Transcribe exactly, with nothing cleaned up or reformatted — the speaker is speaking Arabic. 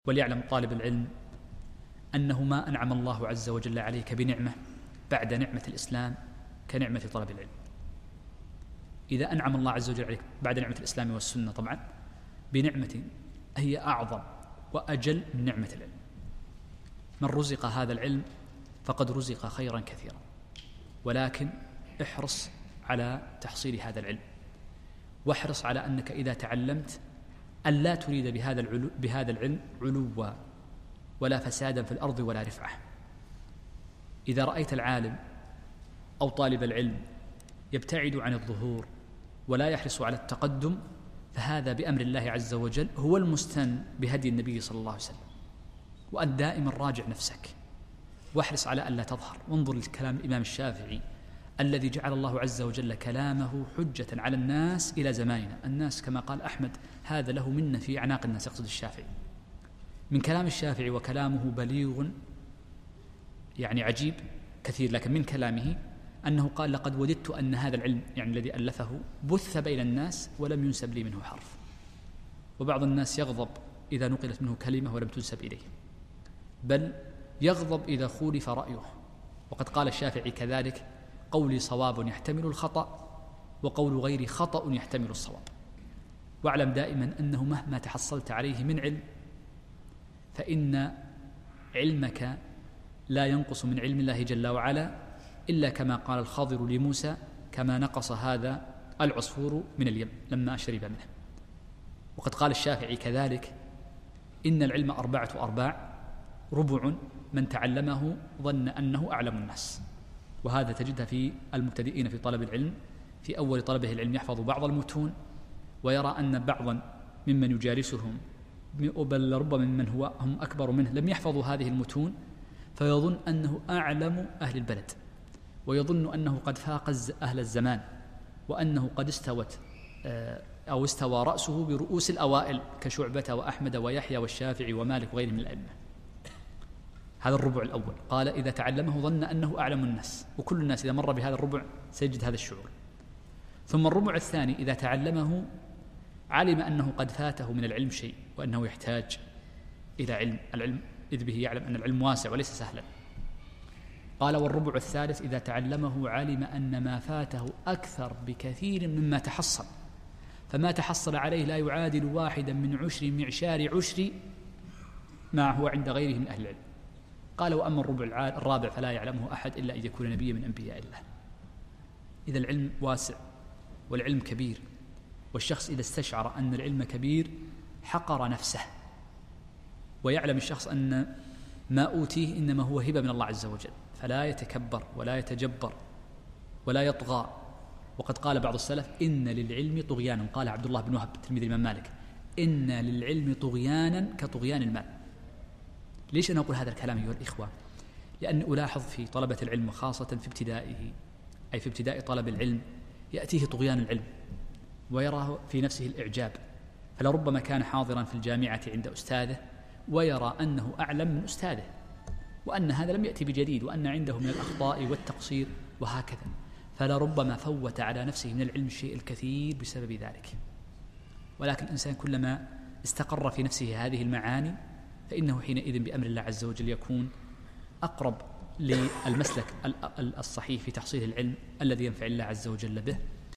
وليعلم طالب العلم أنه ما أنعم الله عز وجل عليك بنعمة بعد نعمة الإسلام كنعمة طلب العلم. إذا أنعم الله عز وجل عليك بعد نعمة الإسلام والسنة طبعا بنعمة هي أعظم وأجل من نعمة العلم، من رزق هذا العلم فقد رزق خيرا كثيرا، ولكن احرص على تحصيل هذا العلم، واحرص على أنك إذا تعلمت أن لا تريد بهذا العلو بهذا العلم علوا ولا فسادا في الأرض ولا رفعة. إذا رأيت العالم أو طالب العلم يبتعد عن الظهور ولا يحرص على التقدم فهذا بأمر الله عز وجل هو المستن بهدي النبي صلى الله عليه وسلم. وأن دائما راجع نفسك واحرص على أن لا تظهر. وانظر لكلام الإمام الشافعي الذي جعل الله عز وجل كلامه حجة على الناس إلى زماننا. الناس كما قال أحمد هذا له منة في أعناق الناس، يقصد الشافعي. من كلام الشافعي وكلامه بليغ يعني عجيب كثير، لكن من كلامه أنه قال لقد وددت أن هذا العلم يعني الذي ألفه بث بين الناس ولم ينسب لي منه حرف. وبعض الناس يغضب إذا نقلت منه كلمة ولم تنسب إليه، بل يغضب إذا خولف رأيه. وقد قال الشافعي كذلك قولي صواب يحتمل الخطأ وقول غيري خطأ يحتمل الصواب. واعلم دائما أنه مهما تحصلت عليه من علم فإن علمك لا ينقص من علم الله جل وعلا إلا كما قال الخضر لموسى كما نقص هذا العصفور من اليم لما شرب منه. وقد قال الشافعي كذلك إن العلم أربعة أرباع، ربع من تعلمه ظن أنه أعلم الناس. وهذا تجدها في المبتدئين في طلب العلم، في أول طلبه العلم يحفظ بعض المتون ويرى أن بعضا ممن يجالسهم بل ربما ممن هو هم أكبر منه لم يحفظوا هذه المتون، فيظن أنه أعلم أهل البلد، ويظن أنه قد فاق أهل الزمان، وأنه قد استوت أو استوى رأسه برؤوس الأوائل كشعبة وأحمد ويحيى والشافعي ومالك وغيرهم من الأئمة. هذا الربع الأول. قال إذا تعلمه ظن أنه أعلم الناس، وكل الناس إذا مر بهذا الربع سيجد هذا الشعور. ثم الربع الثاني إذا تعلمه علم أنه قد فاته من العلم شيء وأنه يحتاج إلى علم العلم إذ به يعلم أن العلم واسع وليس سهلا. قال والربع الثالث إذا تعلمه علم أن ما فاته أكثر بكثير مما تحصل، فما تحصل عليه لا يعادل واحدا من عشر معشار عشر ما هو عند غيره من أهل العلم. قال وأما الربع الرابع فلا يعلمه أحد إلا أن يكون نبيا من أنبياء الله. إذا العلم واسع والعلم كبير، والشخص إذا استشعر أن العلم كبير حقر نفسه، ويعلم الشخص أن ما أوتيه إنما هو هبة من الله عز وجل، فلا يتكبر ولا يتجبر ولا يطغى. وقد قال بعض السلف إن للعلم طغيانا، قال عبد الله بن وهب تلميذ الإمام مالك إن للعلم طغيانا كطغيان المال. ليش أنا أقول هذا الكلام أيها الإخوة؟ لأن ألاحظ في طلبة العلم وخاصة في ابتدائه أي في ابتداء طلب العلم يأتيه طغيان العلم ويراه في نفسه الإعجاب، فلربما كان حاضرا في الجامعة عند أستاذه ويرى أنه أعلم من أستاذه، وأن هذا لم يأتي بجديد، وأن عنده من الأخطاء والتقصير وهكذا، فلربما فوت على نفسه من العلم الشيء الكثير بسبب ذلك. ولكن الإنسان كلما استقر في نفسه هذه المعاني فإنه حينئذ بأمر الله عز وجل يكون أقرب للمسلك الصحيح في تحصيل العلم الذي ينفع الله عز وجل به.